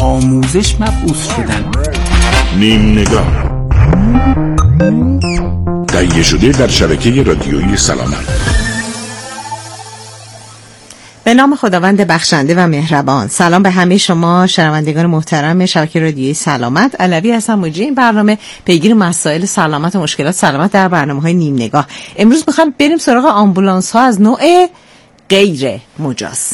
آموزش مبعوث شدن. نیم نگاه تهیه شده در شبکه رادیویی سلامت. به نام خداوند بخشنده و مهربان. سلام به همه شما شنوندگان محترم شبکه رادیویی سلامت. علوی هستم، مجری این برنامه، پیگیر مسائل سلامت و مشکلات سلامت در برنامه‌های نیم نگاه. امروز می‌خوام بریم سراغ آمبولانس‌ها از نوع غیر مجاز.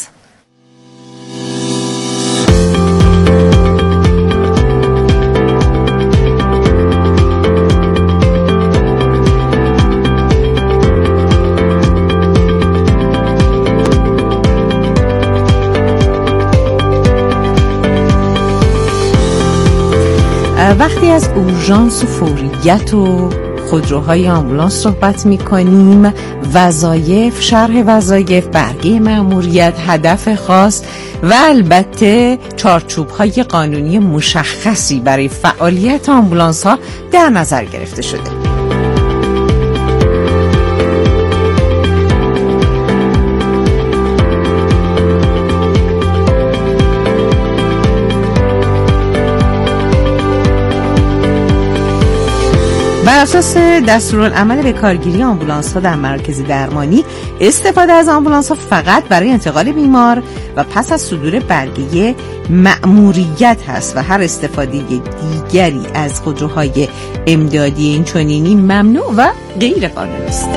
وقتی از اورژانس و فوریت و خودروهای آمبولانس صحبت می‌کنیم، وظایف، شرح وظایف، برگه مأموریت، هدف خاص و البته چارچوب‌های قانونی مشخصی برای فعالیت آمبولانس‌ها در نظر گرفته شده. بر اساس دستورالعمل به کارگیری آمبولانس‌ها در مراکز درمانی، استفاده از آمبولانس‌ها فقط برای انتقال بیمار و پس از صدور برگه مأموریت هست و هر استفاده دیگری از خودروهای امدادی این چنینی ممنوع و غیر قانونی است.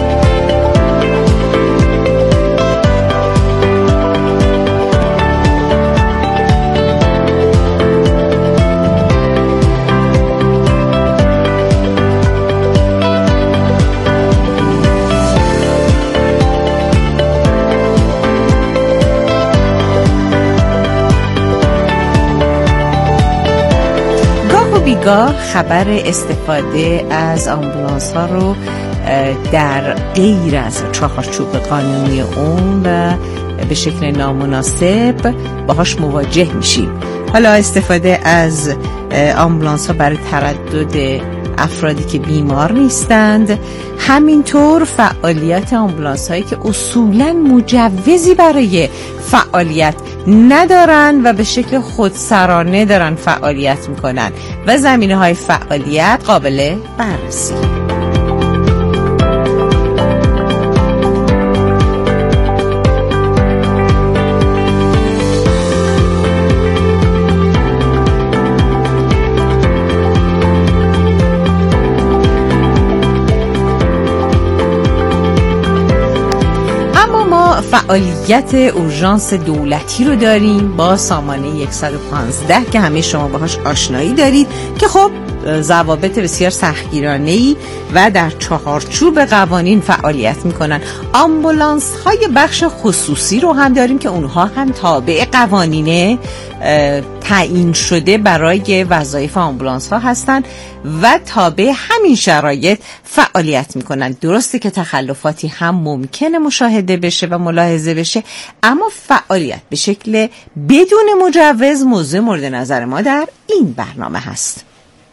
بیگاه خبر استفاده از آمبولانس ها رو در غیر از چارچوب قانونی اون و به شکل نامناسب باهاش مواجه میشیم. حالا استفاده از آمبولانس ها برای تردد افرادی که بیمار نیستند، همینطور فعالیت آمبولانس هایی که اصولاً مجوزی برای فعالیت ندارن و به شکل خودسرانه دارن فعالیت میکنن و زمینه های فعالیت قابل بررسی. فعالیت اورژانس دولتی رو داریم با سامانه 115 که همه شما باهاش آشنایی دارید که خب ضوابط بسیار سختگیرانه‌ای و در چارچوب قوانین فعالیت میکنن. آمبولانس های بخش خصوصی رو هم داریم که اونها هم تابع قوانین تعیین شده برای وظایف آمبولانس ها هستن و تابع همین شرایط فعالیت میکنن. درسته که تخلفاتی هم ممکنه مشاهده بشه و ملاحظه بشه، اما فعالیت به شکل بدون مجوز موضوع مورد نظر ما در این برنامه هست.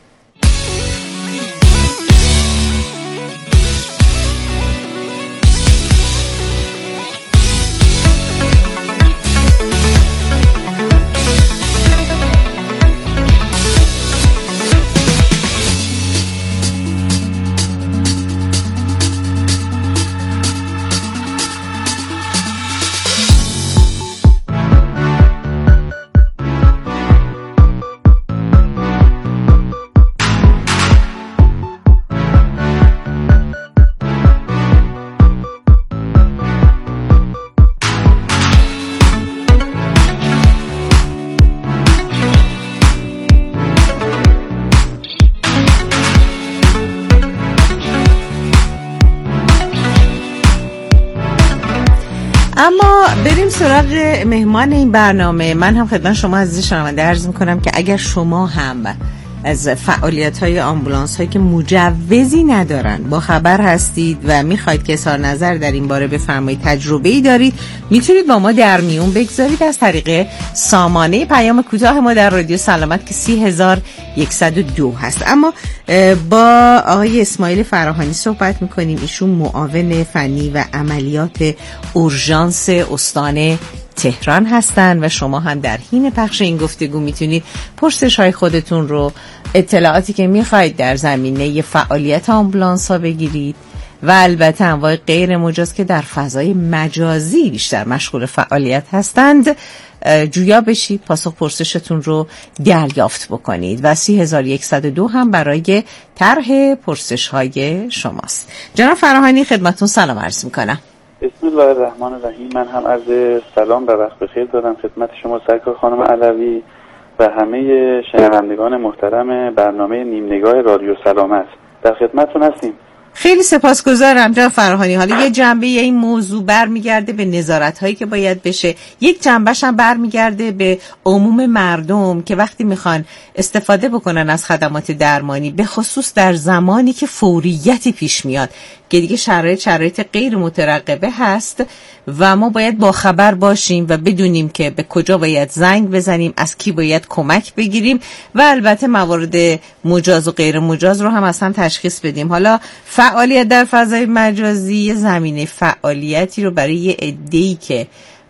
اما بریم سراغ مهمان این برنامه. من هم خدمت شما عزیز شنونده عرض میکنم که اگر شما هم از فعالیت‌های آمبولانس‌هایی که مجوزی ندارن با خبر هستید و میخواید که اظهار نظر در این باره بفرمایید، تجربه‌ای دارید، میتونید با ما در میون بگذارید از طریق سامانه پیام کوتاه ما در رادیو سلامت که 3102 هست. اما با آقای اسماعیل فراهانی صحبت میکنیم. ایشون معاون فنی و عملیات اورژانس استان تهران هستن و شما هم در حین پخش این گفتگو میتونید پرسش‌های خودتون رو، اطلاعاتی که میخواید در زمینه فعالیت آمبولانس ها بگیرید و البته انواع غیر مجاز که در فضای مجازی بیشتر مشغول فعالیت هستند جویا بشید، پاسخ پرسشتون رو دریافت بکنید و 3102 هم برای طرح پرسش‌های شماست. جناب فراهانی خدمتتون سلام عرض میکنم. بسم الله الرحمن الرحیم. من هم عرض سلام و وقت بخیر دارم خدمت شما سرکار خانم علوی و همه شنوندگان محترم برنامه نیم نگاه رادیو سلامت. در خدمتتون هستیم. خیلی سپاسگزارم جناب فراهانی. حالا یه جنبه این موضوع برمیگرده به نظارت‌هایی که باید بشه، یک جنبهش هم برمیگرده به عموم مردم که وقتی میخوان استفاده بکنن از خدمات درمانی، به خصوص در زمانی که فوریتی پیش میاد که دیگه شرایط غیر مترقبه هست و ما باید با خبر باشیم و بدونیم که به کجا باید زنگ بزنیم، از کی باید کمک بگیریم و البته موارد مجاز و غیر مجاز رو هم اصلا تشخیص بدیم. حالا فعالیت در فضای مجازی زمینه فعالیتی رو برای یه عده‌ای که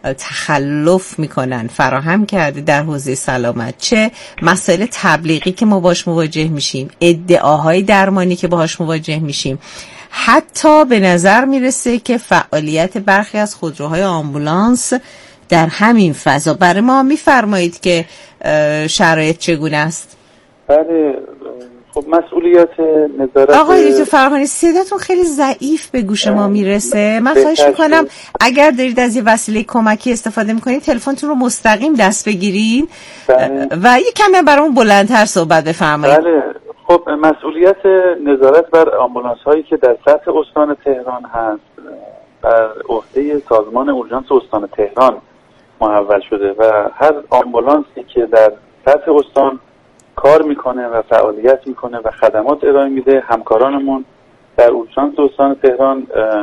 تخلف میکنن فراهم کرده در حوزه سلامت، چه مسائل تبلیغی که ما باش مواجه میشیم، ادعاهای درمانی که باهاش مواجه میشیم، حتی به نظر میرسه که فعالیت برخی از خودروهای آمبولانس در همین فضا. برای ما میفرمایید که شرایط چگونه است؟ بله، خب مسئولیت نظارت. آقای دکتر فراهانی صداتون خیلی ضعیف به گوش ما میرسه. من خواهش میکنم اگر دارید از یه وسیله کمکی استفاده میکنید تلفنتون رو مستقیم دست بگیرید و یه کمی برامون بلندتر صحبت بفرمایید. بله، خب مسئولیت نظارت بر آمبولانس هایی که در سطح استان تهران هست بر عهده سازمان اورژانس استان تهران محول شده و هر آمبولانسی که در سطح استان کار میکنه و فعالیت میکنه و خدمات ارائه میده، همکارانمون در اورژانس استان تهران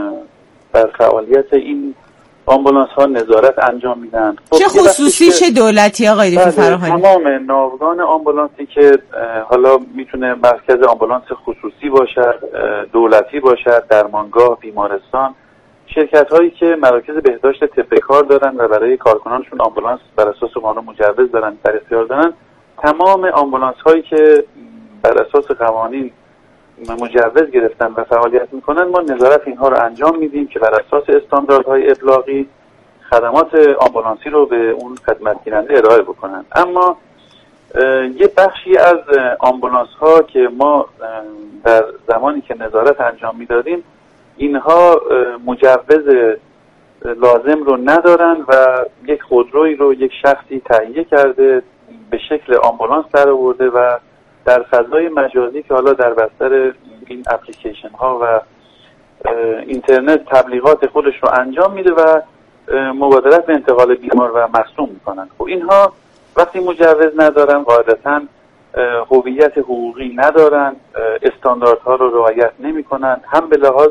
بر فعالیت این آمبولانس ها نظارت انجام میدن. چه خصوصی چه دولتی آقای دکتر فراهانی؟ تمام ناوگان آمبولانسی که حالا میتونه مرکز آمبولانس خصوصی باشد، دولتی باشد، درمانگاه، بیمارستان، شرکت هایی که مراکز بهداشت طب کار دارن و برای کارکنانشون آمبولانس بر اساس قانون مجوز دارن در اختیار دارن، تمام آمبولانس هایی که بر اساس قوانین مجوز گرفتن و فعالیت میکنن ما نظارت اینها رو انجام میدیم که بر اساس استانداردهای ابلاغی خدمات آمبولانسی رو به اون خدمت گیرنده ارائه بکنن. اما یه بخشی از آمبولانس ها که ما در زمانی که نظارت انجام میدادیم اینها مجوز لازم رو ندارن و یک خودرویی رو یک شخصی تهیه کرده به شکل آمبولانس در آورده و در فضای مجازی که حالا در بستر این اپلیکیشن ها و اینترنت تبلیغات خودش رو انجام میده و مبادرت به انتقال بیمار و مصدوم میکنن. خب اینها وقتی مجوز ندارن قاعدتاً هویت حقوقی ندارن، استانداردها رو رعایت نمیکنن، هم به لحاظ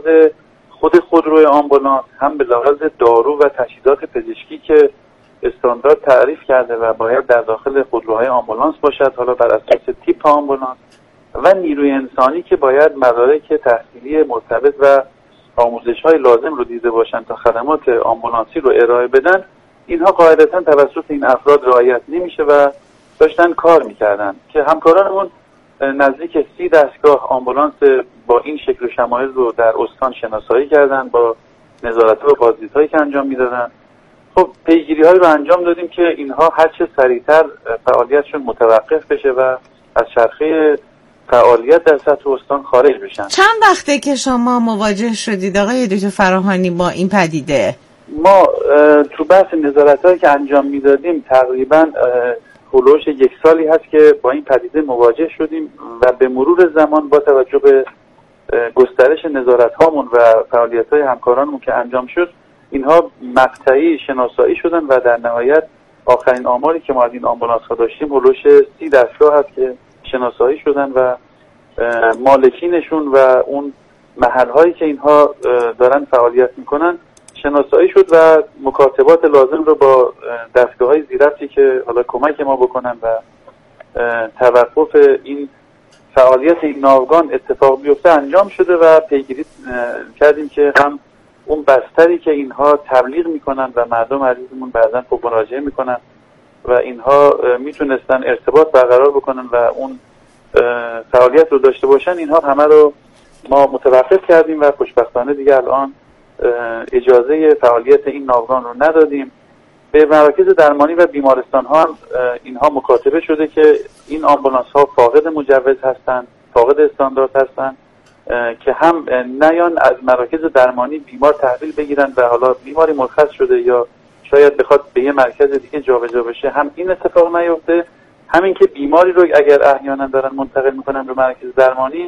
خودروی آمبولانس هم به لحاظ دارو و تجهیزات پزشکی که استاندارد تعریف کرده و باید در داخل خودروهای آمبولانس باشد، حالا بر اساس تیپ آمبولانس، و نیروی انسانی که باید مدارک تحصیلی مرتبط و آموزش‌های لازم رو دیده باشن تا خدمات آمبولانسی رو ارائه بدن. اینها قاعدتاً توسط این افراد رعایت نمیشه و داشتن کار میکردن که همکارانمون نزدیک 30 دستگاه آمبولانس با این شکل و شمایل رو در استان شناسایی کردن با نظارت‌ها و بازدیدهایی که انجام میدادن. خب پیگیری‌هایی رو انجام دادیم که اینها هر چه سریعتر فعالیتشون متوقف بشه و از چرخه فعالیت در سطح استان خارج بشن. چند وقته که شما مواجه شدید آقای دکتر فراهانی با این پدیده؟ ما تو بحث نظارت‌هایی که انجام میدادیم تقریباً هولوش 1 سالی هست که با این پدیده مواجه شدیم و به مرور زمان با توجه به گسترش نظارت‌هامون و فعالیت‌های همکارانمون که انجام شد اینها مقطعی شناسایی شدن و در نهایت آخرین آماری که ما از این آمبولانس‌ها داشتیم هولوش 30 دستگاه هست که شناسایی شدن و مالکینشون و اون محل‌هایی که اینها دارن فعالیت میکنن شناسایی شد و مکاتبات لازم رو با دستگاه‌های زیرفتی که حالا کمک ما بکنن و توقف این فعالیت این ناوگان اتفاق بیفته انجام شده و پیگیری کردیم که هم اون بستری که اینها تبلیغ میکنن و مردم عزیزمون بعضا خب مراجعه میکنن و اینها میتونستن ارتباط برقرار بکنن و اون فعالیت رو داشته باشن، اینها همه رو ما متوقف کردیم و خوشبختانه دیگه الان اجازه فعالیت این ناوگان رو ندادیم. به مراکز درمانی و بیمارستان ها هم اینها مکاتبه شده که این آمبولانس ها فاقد مجوز هستند، فاقد استاندارد هستند که هم نیان از مراکز درمانی بیمار تحویل بگیرن و حالا بیماری مرخص شده یا شاید بخواد به یه مرکز دیگه جابجا بشه، هم این اتفاق نیفته، همین که بیماری رو اگر احیانا دارن منتقل میکنن به مراکز درمانی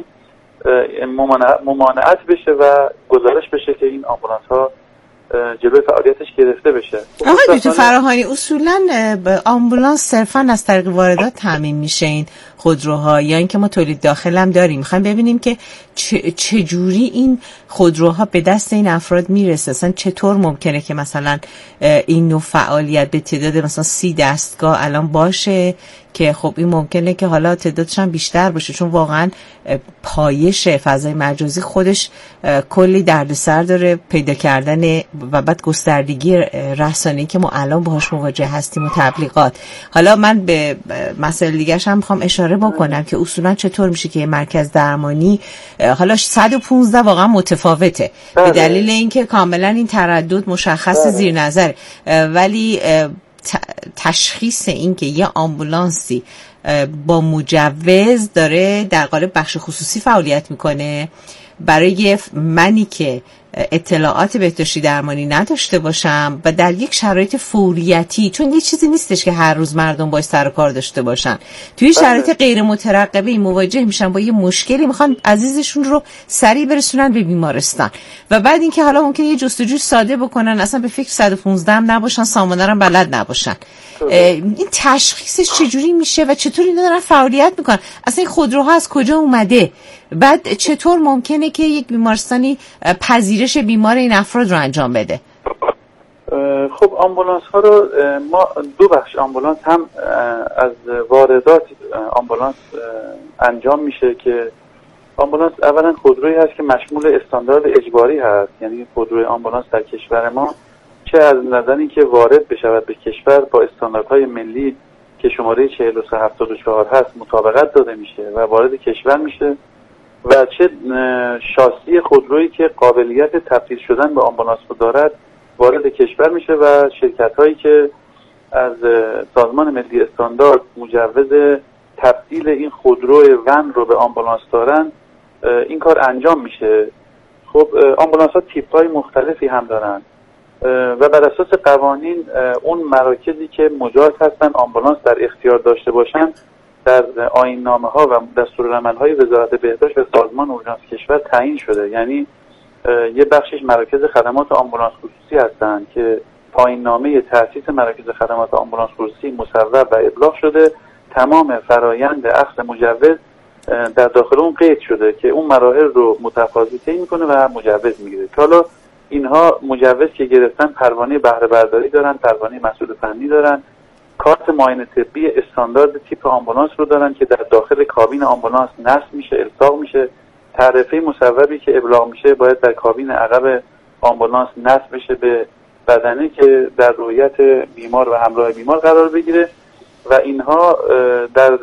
ممانعت بشه و گزارش بشه که این آمبولانس ها جلوی فعالیتش گرفته بشه. آقای دکتر فراهانی، اصولا آمبولانس صرفا از طریق واردات تامین میشه این خودروها یا اینکه ما تولید داخل هم داریم؟ میخوایم ببینیم که چجوری این خودروها به دست این افراد میرسه، اصلا چطور ممکنه که مثلا این نوع فعالیت به تعداد مثلا 30 دستگاه الان باشه که خب این ممکنه که حالا تعدادش هم بیشتر باشه، چون واقعا پایش فضای مجازی خودش کلی دردسر داره پیدا کردن و بعد گستردگی رسانه‌ای که ما الان باهاش مواجه هستیم و تبلیغات. حالا من به مسائل دیگه‌ش هم می‌خوام اشاره بکنم که اصولا چطور میشه که مرکز درمانی حالا 115 واقعا متفاوته به دلیل اینکه کاملا این تردد مشخص زیر نظره، ولی تشخیص این که یه آمبولانسی با مجوز داره در قالب بخش خصوصی فعالیت میکنه، برای منی که اطلاعات بهداشتی درمانی نداشته باشم و در یک شرایط فوریتی، چون یه چیزی نیستش که هر روز مردم باید سر و کار داشته باشن، توی شرایط غیر مترقبه مواجه میشن با یه مشکلی، میخوان عزیزشون رو سریع برسونن به بیمارستان و بعد اینکه حالا ممکنه یه جستجوی ساده بکنن، اصلا به فکر 115 هم نباشن، سامانه هم بلد نباشن. این تشخیصش چجوری میشه و چطور اینا دارن فعالیت میکنن؟ اصلا این خودروها از کجا اومده؟ بعد چطور ممکنه که یک بیمارستانی پذیرش بیمار این افراد رو انجام بده؟ خب آمبولانس ها رو ما دو بخش آمبولانس هم از واردات آمبولانس انجام میشه که آمبولانس اولا خودرویی هست که مشمول استاندارد اجباری هست، یعنی خودروی آمبولانس در کشور ما چه از نظر اینکه وارد بشود به کشور با استانداردهای ملی که شماره 4374 هست مطابقت داده میشه و وارد کشور میشه و چه شاسی خودرویی که قابلیت تبدیل شدن به آمبولانس رو دارد وارد کشور میشه و شرکت هایی که از سازمان ملی استاندارد مجوز تبدیل این خودرو ون رو به آمبولانس دارن این کار انجام میشه. خب آمبولانس ها تیپ های مختلفی هم دارن و بر اساس قوانین اون مراکزی که مجاز هستن آمبولانس در اختیار داشته باشن در آیین-نامه ها و دستورالعمل های وزارت بهداشت و سازمان اورژانس کشور تعیین شده، یعنی یه بخشش مراکز خدمات آمبولانس خصوصی هستند که پایین-نامه تأسیس مراکز خدمات آمبولانس خصوصی مصوب و ابلاغ شده، تمام فرایند اخذ مجوز در داخل اون قید شده که اون مراحل رو متقاضی طی میکنه و مجوز میگیره. که حالا اینها مجوز که گرفتن پروانه بهره برداری دارن، پروانه مسئول فنی دارن، کارت معاینه طبی استاندارد تیپ آمبولانس رو دارن که در داخل کابین آمبولانس نصب میشه، الصاق میشه، تعرفه مصوبی که ابلاغ میشه باید در کابین عقب آمبولانس نصب بشه به بدنه که در رؤیت بیمار و همراه بیمار قرار بگیره و اینها در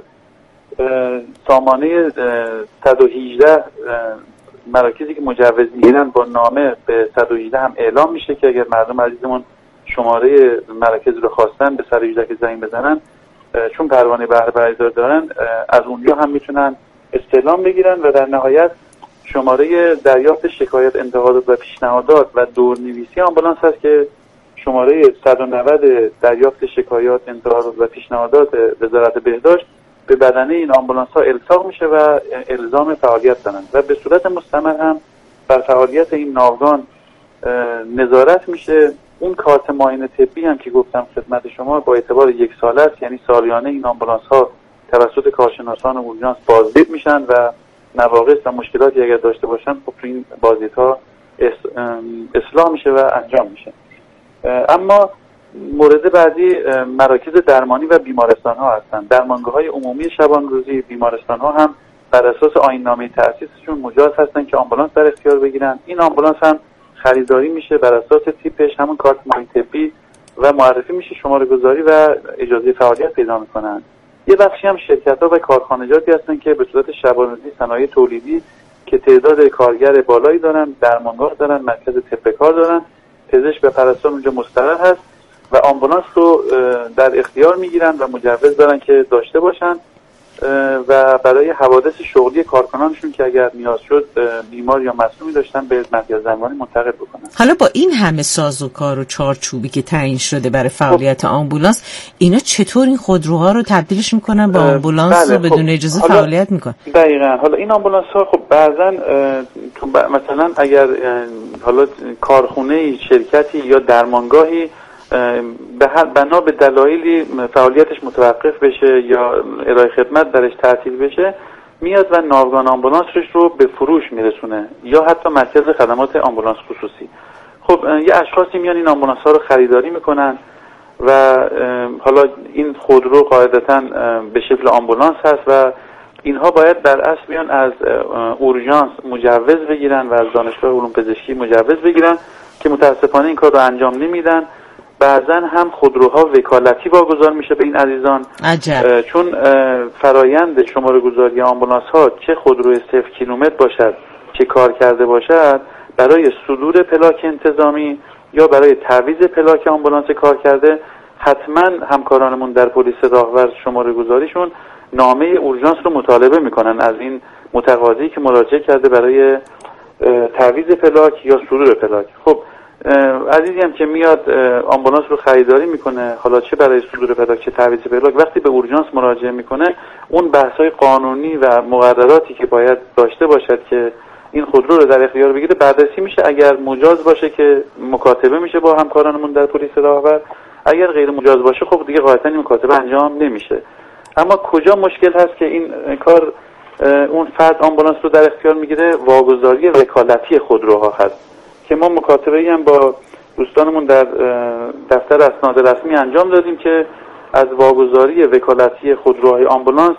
سامانه 118 مراکزی که مجوز میگیرن با نامه به 118 هم اعلام میشه که اگر مردم عزیزمون شماره مراکز رو خواستن به 118 که زنگ بزنن، چون پروانه بهره برداری دارن از اونجا هم میتونن استعلام بگیرن و در نهایت شماره دریافت شکایت انتقادات و پیشنهادات و دورنویسی آمبولانس هست که شماره 190 دریافت شکایات انتقادات و پیشنهادات وزارت بهداشت به بدنه این آمبولانس ها الصاق میشه و الزام فعالیت دارن و به صورت مستمر هم بر فعالیت این ناوگان نظارت میشه. اون کارت معاینه طبی هم که گفتم خدمت شما با اعتبار 1 ساله است، یعنی سالیانه این آمبولانس ها توسط کارشناسان اورژانس بازدید میشن و نواقص و مشکلاتی اگر داشته باشن خب این بازدیدها اصلاح میشه و انجام میشه. اما مورد بعدی مراکز درمانی و بیمارستان ها هستند. درمانگاه های عمومی شبان روزی، بیمارستان ها هم بر اساس آیین نامه تأسیسشون مجاز هستن که آمبولانس در اختیار بگیرن. این آمبولانس هم خریداری میشه بر اساس تیپش، همون کارت معاین طبی و معرفی میشه، شماره گذاری و اجازه فعالیت پیدا میکنن. یه بخشی هم شرکت‌ها و کارخانجاتی هستن که به صورت شبانه‌روزی صنایع تولیدی که تعداد کارگر بالایی دارن، درمانگاه دارن، مرکز طب کار دارن، پزشک و پرستار اونجا مستقر هست و آمبولانس رو در اختیار میگیرن و مجوز دارن که داشته باشن و برای حوادث شغلی کارکنانشون که اگر نیاز شد بیمار یا مصدومی داشتن به مرکز درمانی منتقل بکنن. حالا با این همه سازوکار و چارچوبی که تعیین شده برای فعالیت آمبولانس، اینا چطور این خودروها رو تبدیلش میکنن به آمبولانس و بدون اجازه فعالیت میکنن؟ دقیقاً. حالا این آمبولانس ها خب بعضا مثلا اگر حالا کارخونه، شرکتی یا درمانگاهی بنا به دلایلی فعالیتش متوقف بشه یا ارائه خدمت درش تعطیل بشه، میاد و ناوگان آمبولانسش رو به فروش میرسونه یا حتی مرکز خدمات آمبولانس خصوصی. خب یه اشخاصی میان این آمبولانس ها رو خریداری میکنن و حالا این خودرو قاعدتاً به شکل آمبولانس هست و اینها باید در اصل بیان از اورژانس مجوز بگیرن و از دانشگاه علوم پزشکی مجوز بگیرن که متاسفانه این کار رو انجام نمیدن. بعضا هم خودروها وکالتی واگذار میشه به این عزیزان. عجب. چون فرایند شماره گذاری آمبولانس ها چه خودروی 0 کیلومتر باشد چه کار کرده باشد، برای صدور پلاک انتظامی یا برای تعویض پلاک آمبولانس کار کرده، حتما همکارانمون در پلیس راهور شماره گذاریشون نامه اورژانس رو مطالبه میکنن از این متقاضی که مراجعه کرده برای تعویض پلاک یا صدور پلاک. خب عزیزی هم که میاد آمبولانس رو خریداری میکنه، حالا چه برای صدور پلاک چه تعویض پلاک، وقتی به اورژانس مراجعه میکنه اون بحث‌های قانونی و مقرراتی که باید داشته باشد که این خودرو رو در اختیار بگیره بررسی میشه. اگر مجاز باشه که مکاتبه میشه با همکارانمون در پلیس راهور، اگر غیر مجاز باشه خب دیگه قاعدتاً این مکاتبه انجام نمیشه. اما کجا مشکل هست که این کار اون فرد آمبولانس رو در اختیار میگیره؟ واگذاری وکالتی خودروها هست که ما مکاتبه‌ای هم با دوستانمون در دفتر اسناد رسمی انجام دادیم که از واگذاری وکالتی خودروهای آمبولانس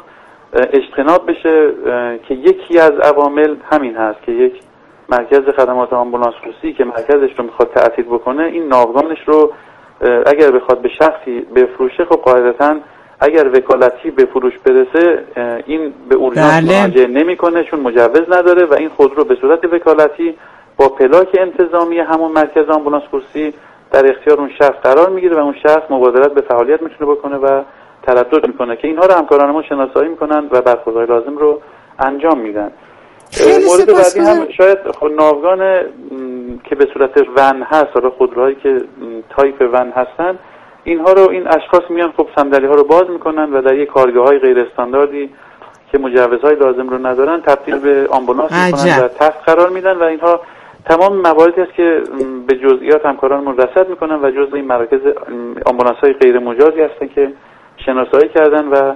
اجتناب بشه که یکی از عوامل همین هست که یک مرکز خدمات آمبولانس خصوصی که مرکزش رو میخواد تعطیل بکنه، این ناوگانش رو اگر بخواد به شخصی بفروشه، خب قاعدتاً اگر وکالتی به فروش برسه این به اورژانس مراجعه نمیکنه چون مجوز نداره و این خودرو به صورت وکالتی با پلاک انتظامی همون مرکز آمبولانس خصوصی در اختیار اون شخص قرار میگیره و اون شخص مبادرت به فعالیت میتونه بکنه و تردد میکنه که اینها رو همکاران ما شناسایی میکنن و برخوردهای لازم رو انجام میدن. مورد بعدی هم شاید ناوگان که به صورت ون هست، حالا خودروهایی که تایپ ون هستن، اینها رو این اشخاص میان خب صندلی ها رو باز میکنن و در یک کارگاه‌های غیر استانداردی که مجوزهای لازم رو ندارن تبدیل به آمبولانس میکنن و تخت قرار میدن و اینها تمام مواردی است که به جزئیات همکارانمون رصد میکنن و جزء این مراکز آمبولانس‌های غیر مجازی هستن که شناسایی کردن و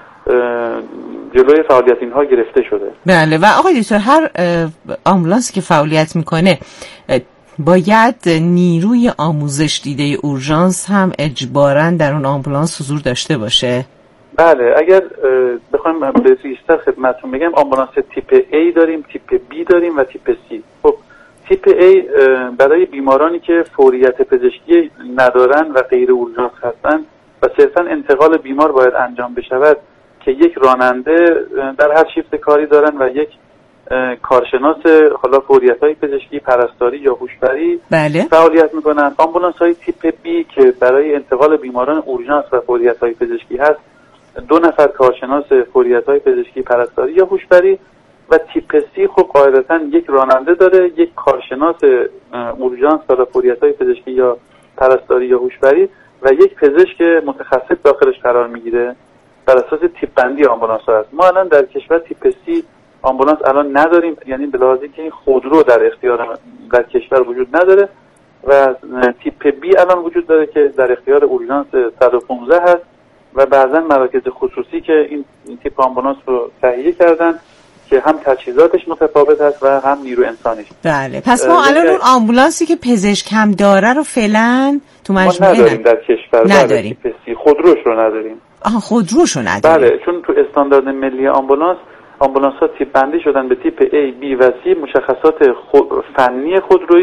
جلوی فعالیت اینها گرفته شده. بله. و آقای دکتر، هر آمبولانسی که فعالیت میکنه باید نیروی آموزش دیده اورژانس هم اجباراً در اون آمبولانس حضور داشته باشه؟ بله. اگر بخوایم به ریشتر خدمتتون بگم، آمبولانس تیپ A داریم، تیپ B داریم و تیپ C. خب تیپ A برای بیمارانی که فوریت پزشکی ندارن و غیر اورژانس هستن و صرفاً انتقال بیمار باید انجام بشود که یک راننده در هر شیفت کاری دارن و یک کارشناس حالا فوریت‌های پزشکی، پرستاری یا هوشبری بله. فعالیت میکنن. آمبولانس‌های تیپ B که برای انتقال بیماران اورژانس و فوریت‌های پزشکی هست، 2 نفر کارشناس فوریت‌های پزشکی، پرستاری یا هوشبری و تیپ C خب قاعدتاً یک راننده داره، یک کارشناس اورژانس و فوریت‌های پزشکی یا پرستاری یا هوشبری و یک پزشک متخصص داخلش قرار میگیره. بر اساس تیپ بندی آمبولانس هست. ما الان در کشور تیپ C آمبولانس الان نداریم، یعنی به لحاظی که این خودرو در اختیار در کشور وجود نداره و تیپ B الان وجود داره که در اختیار اورژانس 115 هست و بعضا مراکز خصوصی که این تیپ آمبولانس رو تهیه کردن که هم تجهیزاتش متفاوت هست و هم نیرو انسانیش. بله. پس ما الان اون آمبولانسی که پزشک هم داره رو فعلا تو مجموعه نداریم در کشور. نداریم. تیپ C خودروش رو نداریم. خودروشو نداریم. بله، چون تو استاندارد ملی آمبولانس ها تیپ بندی شدن به تیپ A، B و C. مشخصات فنی خودرویی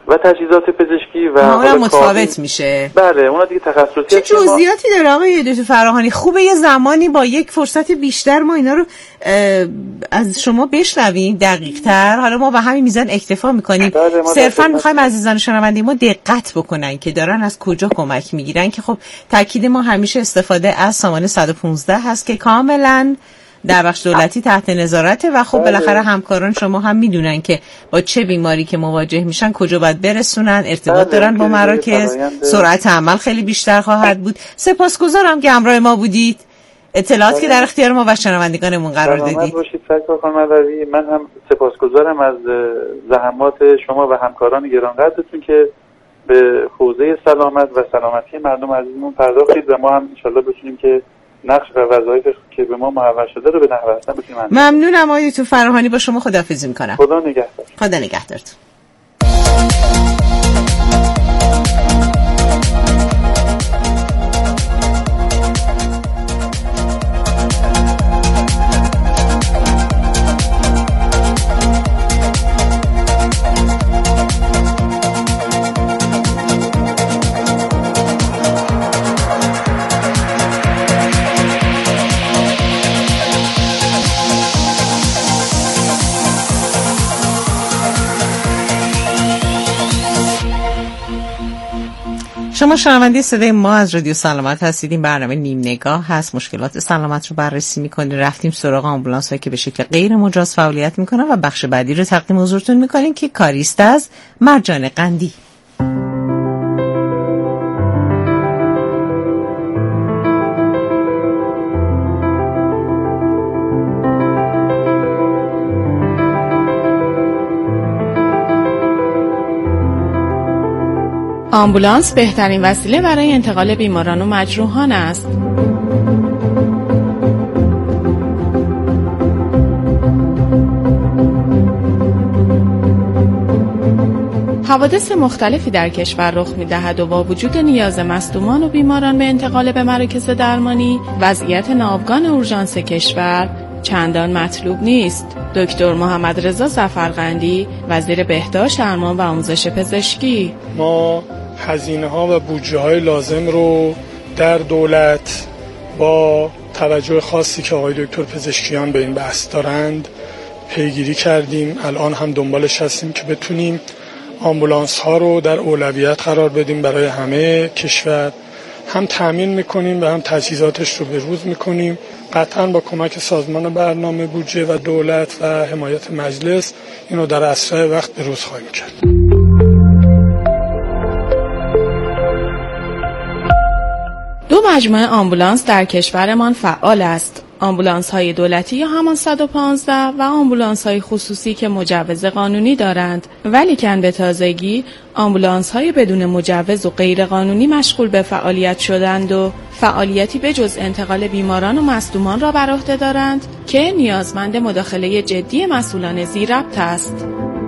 و تجهیزات پزشکی و اونم متفاوت میشه. بله اونا دیگه تخصصی. چه جزئیاتی داره آقای دکتر فراهانی؟ خوبه یه زمانی با یک فرصت بیشتر ما اینا رو از شما بشنویم دقیق‌تر. حالا ما به همین میزان اکتفا میکنیم. صرفا میخوایم عزیزان شنونده ما دقت بکنن که دارن از کجا کمک میگیرن، که خب تاکید ما همیشه استفاده از سامانه 115 هست که کاملا در بخش دولتی تحت نظارته و خب بالاخره همکاران شما هم میدونن که با چه بیماری که مواجه میشن کجا باید برسونن، ارتباط دارن با مراکز، سرعت عمل خیلی بیشتر خواهد بود. سپاسگزارم که همراه ما بودید، اطلاعاتی که در اختیار ما و شنوندگانمون قرار دادید. من هم سپاسگزارم از زحمات شما و همکاران گرانقدرتون که به حوزه سلامت و سلامتی مردم عزیزمون پرداختید و ما هم انشالله بتونیم که نقش و وظایف که به ما محول شده رو به نحو احسن بتونیم. ممنونم آقای دکتر فراهانی، با شما خداحافظی میکنم. خدا نگهدار. خدا نگهدارتون. شما شنونده صدای ما از رادیو سلامت هستید. این برنامه نیم نگاه هست، مشکلات سلامت رو بررسی میکنیم. رفتیم سراغ آمبولانس هایی که به شکل غیر مجاز فعالیت میکنن و بخش بعدی رو تقدیم حضورتون میکنیم که کاریست از مرجان قندی. آمبولانس بهترین وسیله برای انتقال بیماران و مجروحان است. حوادث مختلفی در کشور رخ می‌دهد و با وجود نیاز مصدومان و بیماران به انتقال به مراکز درمانی، وضعیت ناوگان اورژانس کشور چندان مطلوب نیست. دکتر محمد رضا ظفرقندی، وزیر بهداشت، درمان و آموزش پزشکی: ما هزینه‌ها و بودجه‌های لازم رو در دولت با توجه خاصی که آقای دکتر پزشکیان به این بحث دارند پیگیری کردیم. الان هم دنبالش هستیم که بتونیم آمبولانس ها رو در اولویت قرار بدیم برای همه کشور. هم تامین میکنیم و هم تجهیزاتش رو بروز میکنیم. قطعا با کمک سازمان برنامه بودجه و دولت و حمایت مجلس اینو در اسرع وقت بروز خواهیم کرد. دو مجموعه آمبولانس در کشورمان فعال است: آمبولانس‌های دولتی یا همان 115 و آمبولانس‌های خصوصی که مجوز قانونی دارند، ولیکن به تازگی آمبولانس‌های بدون مجوز و غیر قانونی مشغول به فعالیت شدند و فعالیتی به جز انتقال بیماران و مصدومان را بر عهده دارند که نیازمند مداخله جدی مسئولان ذی ربط است.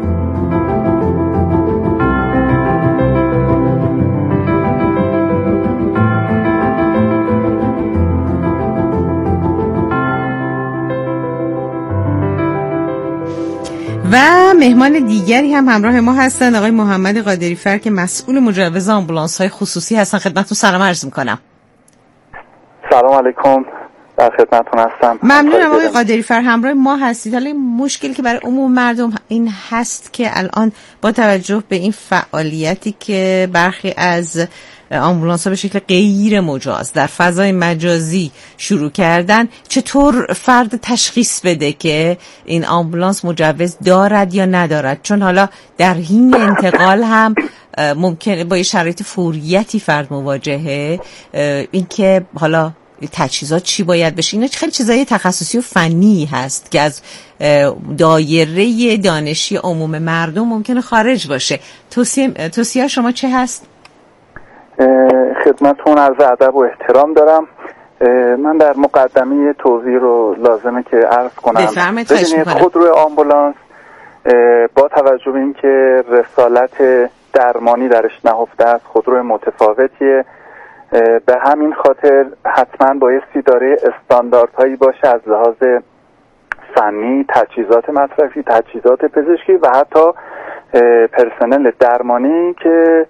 و مهمان دیگری هم همراه ما هستن، آقای محمد قادری‌فر که مسئول مجوز آمبولانس‌های خصوصی هستن. خدمتتون سلام عرض می‌کنم. سلام علیکم، در خدمتتون هستم. ممنونم آقای قادری‌فر همراه ما هستید. حالا این مشکلی که برای عموم مردم این هست که الان با توجه به این فعالیتی که برخی از آمبولانس‌ها به شکل غیر مجاز در فضای مجازی شروع کردن، چطور فرد تشخیص بده که این آمبولانس مجوز دارد یا ندارد؟ چون حالا در حین انتقال هم ممکنه با یه شرایط فوریتی فرد مواجهه. این که حالا تجهیزات چی باید بشه، اینا خیلی چیزای تخصصی و فنی هست که از دایره دانشی عموم مردم ممکنه خارج باشه. توصیه شما چه هست؟ خدمتتون عرض ادب و احترام دارم. من در مقدمه توضیح رو لازمه که عرض کنم. ببینید، خودروی آمبولانس با توجه به اینکه رسالت درمانی درش نهفته است، خودروی متفاوتیه. به همین خاطر حتما بایستی داره استانداردهایی باشه از لحاظ فنی، تجهیزات مصرفی، تجهیزات پزشکی و حتی پرسنل درمانی که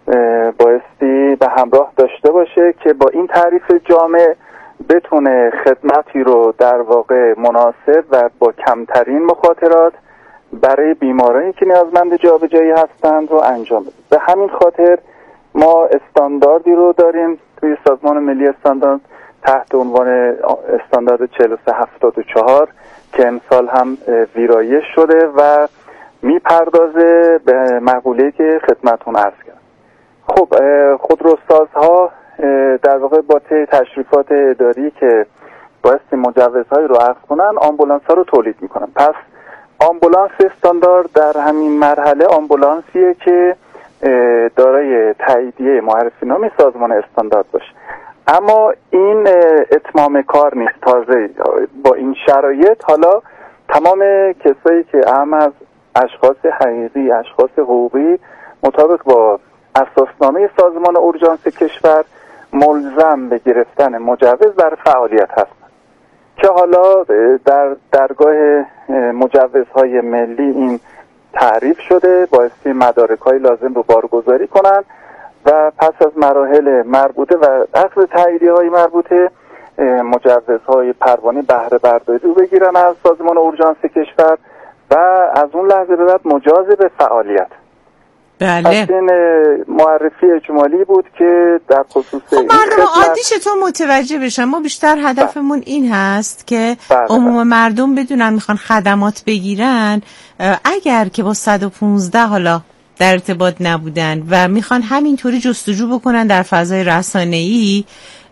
بایستی به همراه داشته باشه که با این تعریف جامع بتونه خدمتی رو در واقع مناسب و با کمترین مخاطرات برای بیمارانی که نیازمند جابجایی هستند رو انجام بده. به همین خاطر ما استانداردی رو داریم توی سازمان ملی استاندارد تحت عنوان استاندارد 4374 که امسال هم ویرایش شده و میپردازه به مقوله‌ای که خدمتتون عرض کردم. خب خودروسازها در واقع با تشریفات اداری که بایستی مجوزهایی رو عرض کنن آمبولانس ها رو تولید میکنن. پس آمبولانس استاندارد در همین مرحله آمبولانسیه که دارای تاییدیه معرفی نامه سازمان استاندارد باشه. اما این اتمام کار نیست. تازه با این شرایط حالا تمام کسایی که اهم از اشخاص حقیقی، اشخاص حقوقی مطابق با اساسنامه سازمان اورژانس کشور ملزم به گرفتن مجوز در فعالیت هستند که حالا در درگاه مجوزهای ملی این تعریف شده، بایستی مدارک‌های لازم رو بارگذاری کنند و پس از مراحل مربوطه و اخذ تاییدیه‌های مربوطه مجوزهای پروانه بهره برداری رو بگیرن از سازمان اورژانس کشور و از اون لحظه به بعد مجاز به فعالیت. بله. این معرفی اجمالی بود که در خصوص خب مردم عادی چطور متوجه بشن؟ ما بیشتر هدفمون این هست که عموم مردم بدونن میخوان خدمات بگیرن، اگر که با 115 حالا در ارتباط نبودن و میخوان همینطوری جستجو بکنن در فضای رسانه‌ای،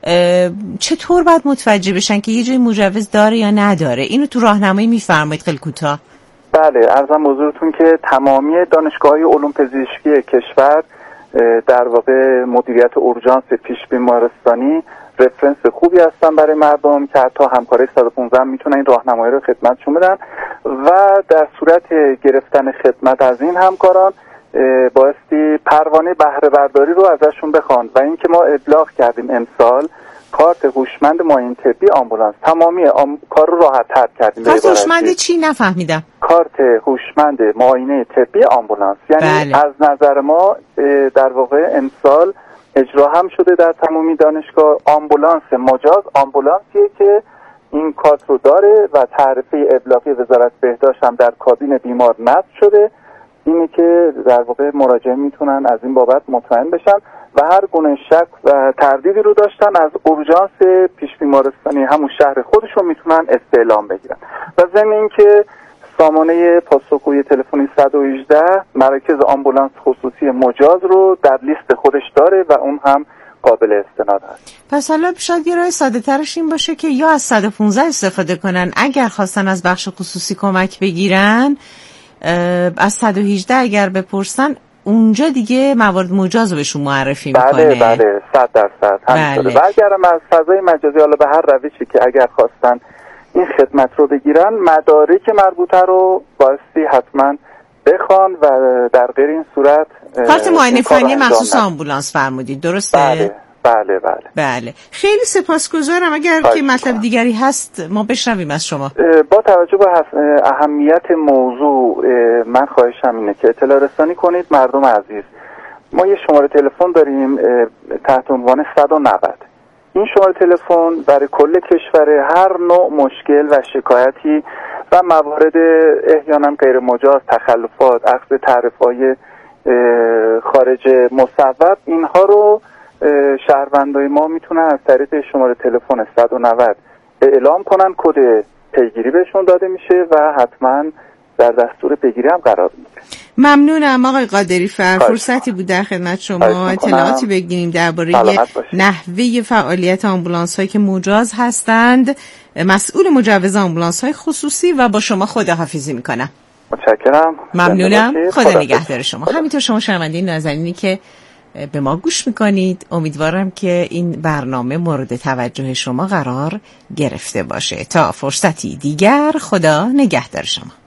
چطور باید متوجه بشن که یه جای مجوز داره یا نداره؟ اینو تو راهنمایی میفرمایید خیلی کوتاه. بله، عرضم حضورتون که تمامی دانشگاه‌های علوم پزشکی کشور در واقع مدیریت اورژانس پیش بیمارستانی رفرنس خوبی هستن برای مردم که حتی همکاری 115 میتونن این راهنمایی رو خدمتشون بدن و در صورت گرفتن خدمت از این همکاران بایستی پروانه بهره برداری رو ازشون بخوان و اینکه ما ابلاغ کردیم امسال کارت هوشمند معاینه طبی آمبولانس تمامی کار رو راحت تر کردیم. کارت هوشمند چی؟ نفهمیدم. کارت هوشمند معاینه طبی آمبولانس، یعنی از نظر ما در واقع امسال اجرا هم شده در تمامی دانشگاه. آمبولانس مجاز آمبولانسیه که این کارت رو داره و تعرفه ابلاغی وزارت بهداشت هم در کابین بیمار نصب شده. اینه که در واقع مراجعین میتونن از این بابت مطمئن بشن و هر گونه شک و تردیدی رو داشتن از اورژانس پیش بیمارستانی همون شهر خودشون میتونن استعلام بگیرن. و ضمن اینکه سامانه پاسخگویی تلفنی 118 مراکز آمبولانس خصوصی مجاز رو در لیست خودش داره و اون هم قابل استناد هست. پس حالا شاید یه راه ساده ترش این باشه که یا از 115 استفاده کنن اگر خواستن از بخش خصوصی کمک بگیرن، از 118 اگر بپرسن اونجا دیگه موارد مجاز رو بهشون معرفی میکنه. بله 100% همینطوره. و اگرم از فضای مجازی حالا به هر روشی که اگر خواستن این خدمت رو بگیرن مدارک مربوطه رو بایستی حتما بخوان و در غیر این صورت کارت معاینه فنی مخصوص آمبولانس فرمودید، درسته؟ بله. خیلی سپاسگزارم. اگر که مطلب دیگری هست ما بشنویم از شما. با توجه به اهمیت موضوع من خواهشم اینه که اطلاع رسانی کنید مردم عزیز. ما یه شماره تلفن داریم تحت عنوان 190. این شماره تلفن برای کل کشور هر نوع مشکل و شکایتی و موارد احیانا غیر مجاز، تخلفات، اخذ تعرفه‌های خارج مصوب، اینها رو شهروندای ما میتونن از طریق شماره تلفن 190 اعلام کنن. کد پیگیری بهشون داده میشه و حتما در دستور پیگیری هم قرار میگیره. ممنونم آقای قادری. فرصتی بود در خدمت شما اطلاعاتی بگیریم درباره نحوه فعالیت آمبولانس هایی که مجاز هستند. مسئول مجوز آمبولانس های خصوصی و با شما خداحافظی میکنم. متشکرم. ممنونم. خدا نگهدار شما. همینطور شما شنونده نازنینی که به ما گوش میکنید، امیدوارم که این برنامه مورد توجه شما قرار گرفته باشه. تا فرصتی دیگر، خدا نگهدار شما.